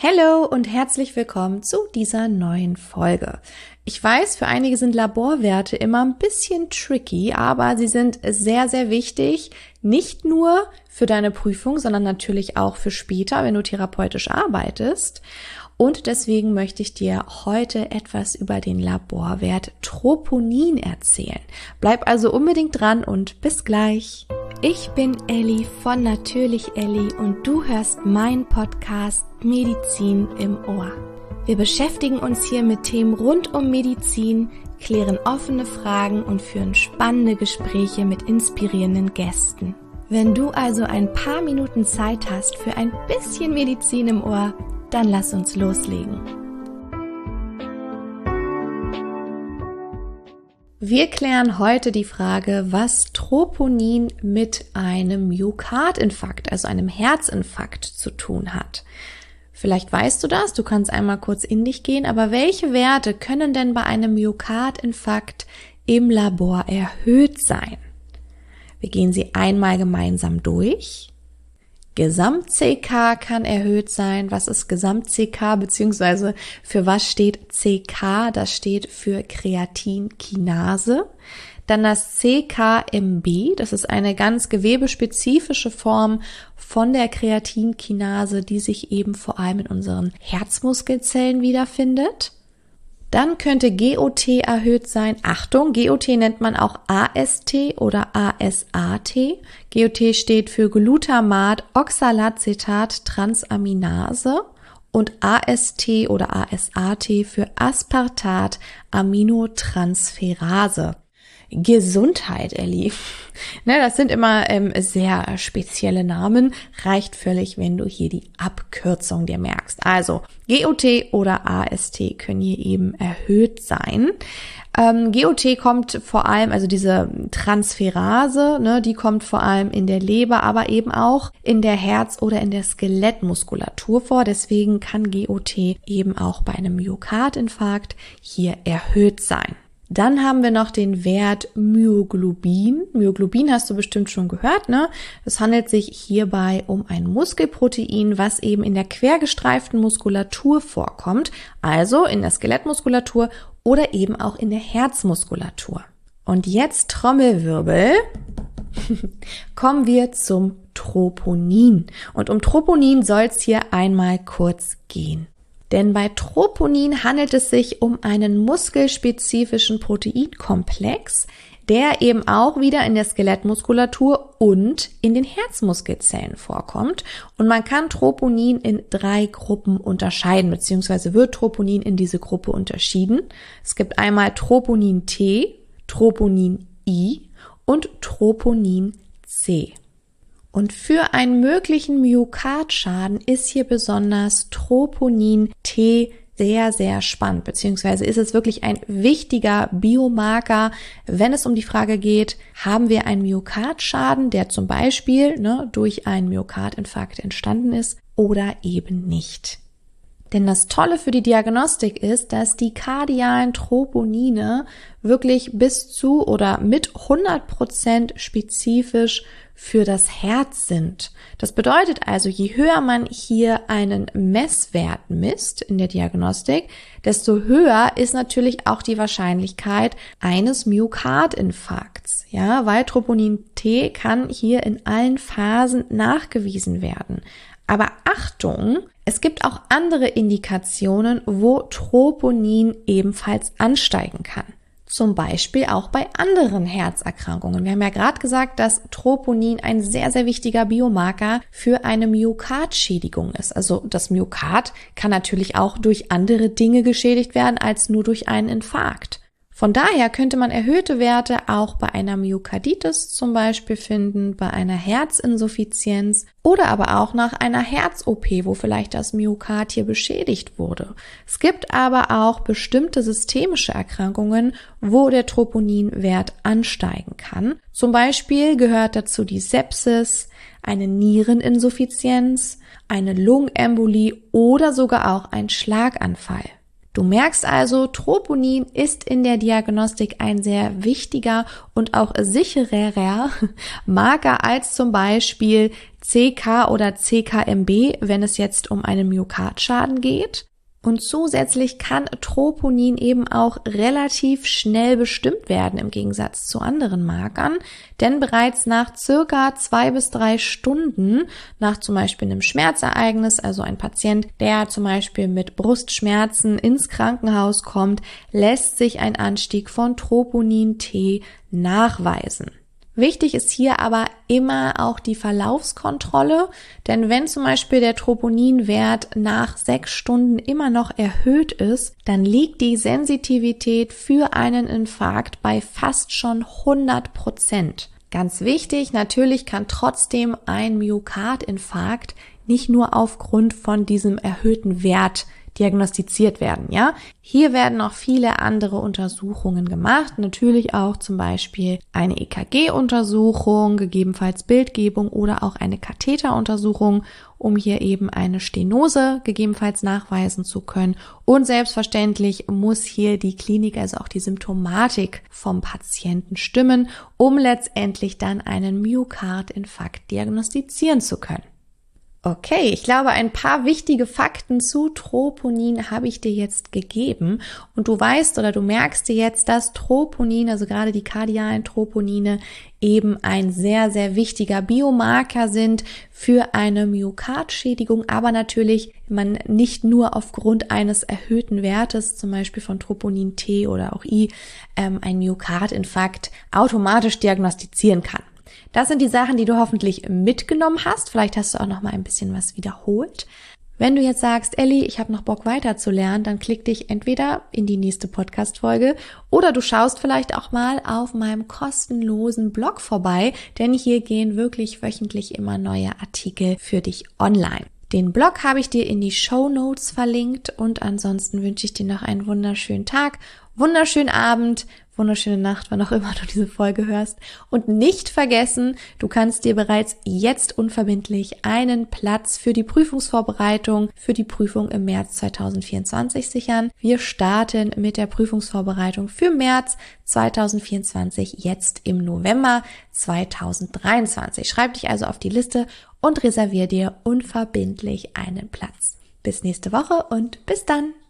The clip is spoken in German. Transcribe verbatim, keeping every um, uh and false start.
Hallo und herzlich willkommen zu dieser neuen Folge. Ich weiß, für einige sind Laborwerte immer ein bisschen tricky, aber sie sind sehr, sehr wichtig, nicht nur für deine Prüfung, sondern natürlich auch für später, wenn du therapeutisch arbeitest. Und deswegen möchte ich dir heute etwas über den Laborwert Troponin erzählen. Bleib also unbedingt dran und bis gleich. Ich bin Elli von Natürlich Elli und du hörst meinen Podcast Medizin im Ohr. Wir beschäftigen uns hier mit Themen rund um Medizin, klären offene Fragen und führen spannende Gespräche mit inspirierenden Gästen. Wenn du also ein paar Minuten Zeit hast für ein bisschen Medizin im Ohr, dann lass uns loslegen. Wir klären heute die Frage, was Troponin mit einem Myokardinfarkt, also einem Herzinfarkt, zu tun hat. Vielleicht weißt du das, du kannst einmal kurz in dich gehen, aber welche Werte können denn bei einem Myokardinfarkt im Labor erhöht sein? Wir gehen sie einmal gemeinsam durch. Gesamt-C K kann erhöht sein. Was ist Gesamt-C K, beziehungsweise für was steht C K? Das steht für Kreatinkinase. Dann das C K M B, das ist eine ganz gewebespezifische Form von der Kreatinkinase, die sich eben vor allem in unseren Herzmuskelzellen wiederfindet. Dann könnte G O T erhöht sein. Achtung, G O T nennt man auch A S T oder A S A T. G O T steht für Glutamat, Oxalacetat, Transaminase und A S T oder A S A T für Aspartat, Aminotransferase. Gesundheit, Elli. Ne, das sind immer ähm, sehr spezielle Namen. Reicht völlig, wenn du hier die Abkürzung dir merkst. Also G O T oder A S T können hier eben erhöht sein. Ähm, G O T kommt vor allem, also diese Transferase, ne, die kommt vor allem in der Leber, aber eben auch in der Herz- oder in der Skelettmuskulatur vor. Deswegen kann G O T eben auch bei einem Myokardinfarkt hier erhöht sein. Dann haben wir noch den Wert Myoglobin. Myoglobin hast du bestimmt schon gehört, ne? Es handelt sich hierbei um ein Muskelprotein, was eben in der quergestreiften Muskulatur vorkommt, also in der Skelettmuskulatur oder eben auch in der Herzmuskulatur. Und jetzt Trommelwirbel. Kommen wir zum Troponin. Und um Troponin soll es hier einmal kurz gehen. Denn bei Troponin handelt es sich um einen muskelspezifischen Proteinkomplex, der eben auch wieder in der Skelettmuskulatur und in den Herzmuskelzellen vorkommt. Und man kann Troponin in drei Gruppen unterscheiden, beziehungsweise wird Troponin in diese Gruppe unterschieden. Es gibt einmal Troponin T, Troponin I und Troponin C. Und für einen möglichen Myokardschaden ist hier besonders Troponin T sehr, sehr spannend, beziehungsweise ist es wirklich ein wichtiger Biomarker, wenn es um die Frage geht, haben wir einen Myokardschaden, der zum Beispiel ne, durch einen Myokardinfarkt entstanden ist oder eben nicht. Denn das Tolle für die Diagnostik ist, dass die kardialen Troponine wirklich bis zu oder mit hundert Prozent spezifisch für das Herz sind. Das bedeutet also, je höher man hier einen Messwert misst in der Diagnostik, desto höher ist natürlich auch die Wahrscheinlichkeit eines Myokardinfarkts. Ja, weil Troponin T kann hier in allen Phasen nachgewiesen werden. Aber Achtung, es gibt auch andere Indikationen, wo Troponin ebenfalls ansteigen kann. Zum Beispiel auch bei anderen Herzerkrankungen. Wir haben ja gerade gesagt, dass Troponin ein sehr, sehr wichtiger Biomarker für eine Myokardschädigung ist. Also das Myokard kann natürlich auch durch andere Dinge geschädigt werden als nur durch einen Infarkt. Von daher könnte man erhöhte Werte auch bei einer Myokarditis zum Beispiel finden, bei einer Herzinsuffizienz oder aber auch nach einer Herz-O P, wo vielleicht das Myokard hier beschädigt wurde. Es gibt aber auch bestimmte systemische Erkrankungen, wo der Troponinwert ansteigen kann. Zum Beispiel gehört dazu die Sepsis, eine Niereninsuffizienz, eine Lungenembolie oder sogar auch ein Schlaganfall. Du merkst also, Troponin ist in der Diagnostik ein sehr wichtiger und auch sicherer Marker als zum Beispiel C K oder C K M B, wenn es jetzt um einen Myokardschaden geht. Und zusätzlich kann Troponin eben auch relativ schnell bestimmt werden im Gegensatz zu anderen Markern, denn bereits nach circa zwei bis drei Stunden nach zum Beispiel einem Schmerzereignis, also ein Patient, der zum Beispiel mit Brustschmerzen ins Krankenhaus kommt, lässt sich ein Anstieg von Troponin T nachweisen. Wichtig ist hier aber immer auch die Verlaufskontrolle, denn wenn zum Beispiel der Troponinwert nach sechs Stunden immer noch erhöht ist, dann liegt die Sensitivität für einen Infarkt bei fast schon hundert Prozent. Ganz wichtig, natürlich kann trotzdem ein Myokardinfarkt nicht nur aufgrund von diesem erhöhten Wert diagnostiziert werden, ja. Hier werden noch viele andere Untersuchungen gemacht, natürlich auch zum Beispiel eine E K G-Untersuchung, gegebenenfalls Bildgebung oder auch eine Katheteruntersuchung, um hier eben eine Stenose gegebenenfalls nachweisen zu können. Und selbstverständlich muss hier die Klinik, also auch die Symptomatik vom Patienten stimmen, um letztendlich dann einen Myokardinfarkt diagnostizieren zu können. Okay, ich glaube, ein paar wichtige Fakten zu Troponin habe ich dir jetzt gegeben und du weißt oder du merkst dir jetzt, dass Troponin, also gerade die kardialen Troponine, eben ein sehr, sehr wichtiger Biomarker sind für eine Myokardschädigung, aber natürlich man nicht nur aufgrund eines erhöhten Wertes, zum Beispiel von Troponin T oder auch I, ähm, einen Myokardinfarkt automatisch diagnostizieren kann. Das sind die Sachen, die du hoffentlich mitgenommen hast. Vielleicht hast du auch noch mal ein bisschen was wiederholt. Wenn du jetzt sagst, Elli, ich habe noch Bock weiterzulernen, dann klick dich entweder in die nächste Podcast-Folge oder du schaust vielleicht auch mal auf meinem kostenlosen Blog vorbei, denn hier gehen wirklich wöchentlich immer neue Artikel für dich online. Den Blog habe ich dir in die Shownotes verlinkt und ansonsten wünsche ich dir noch einen wunderschönen Tag, wunderschönen Abend, wunderschöne Nacht, wann auch immer du diese Folge hörst. Und nicht vergessen, du kannst dir bereits jetzt unverbindlich einen Platz für die Prüfungsvorbereitung für die Prüfung im März zweitausendvierundzwanzig sichern. Wir starten mit der Prüfungsvorbereitung für März zweitausendvierundzwanzig jetzt im November zweitausenddreiundzwanzig. Schreib dich also auf die Liste und reservier dir unverbindlich einen Platz. Bis nächste Woche und bis dann!